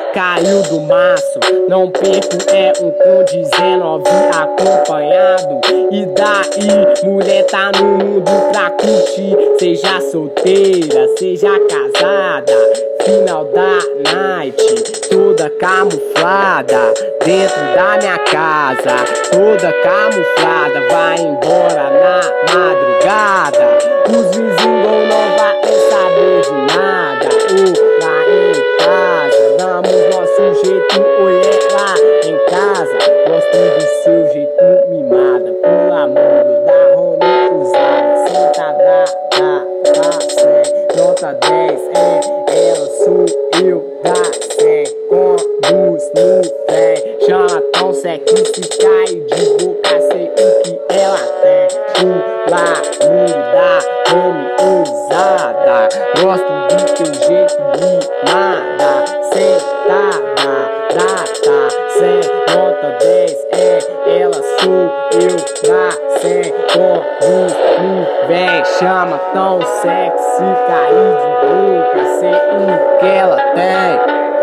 caiu do maço. Não perco, é um com 19 acompanhado. E daí, mulher tá no mundo pra curtir. Seja solteira, seja casada, final da night, toda camuflada, dentro da minha casa, toda camuflada, vai embora na madrugada. Os vizinhos não vai saber de nada. Lá em casa, damos nosso jeito, olha lá em casa. Gosto do seu jeito mimada, pelo amor da home usada. Sentada, tá 100, nota 10, ela sou eu, dá 100, conduz no trem. Chama tão sexy, se cai de boca, sei o que ela tem. Pula muro da home usada, gosto do teu jeito mimada. Sentada, data 100, nota 10, ela sou eu, dá 100, conduz no trem. Chama tão sexy, cair de boca, sei o que ela tem.